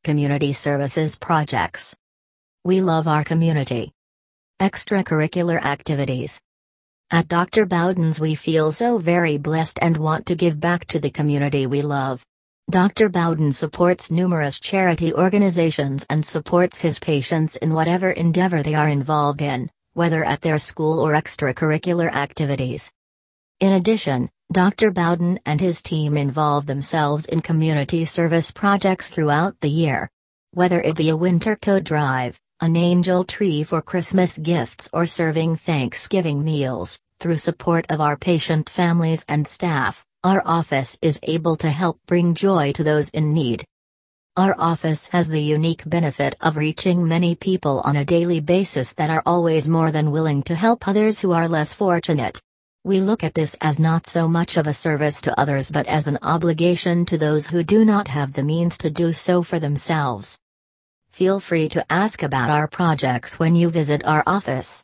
Community services projects. We love our community. Extracurricular activities. At Dr. Bowden's we feel so very blessed and want to give back to the community we love. Dr. Bowden supports numerous charity organizations and supports his patients in whatever endeavor they are involved in, whether at their school or extracurricular activities. In addition, Dr. Bowden and his team involve themselves in community service projects throughout the year. Whether it be a winter coat drive, an angel tree for Christmas gifts, or serving Thanksgiving meals, through support of our patient families and staff, our office is able to help bring joy to those in need. Our office has the unique benefit of reaching many people on a daily basis that are always more than willing to help others who are less fortunate. We look at this as not so much of a service to others but as an obligation to those who do not have the means to do so for themselves. Feel free to ask about our projects when you visit our office.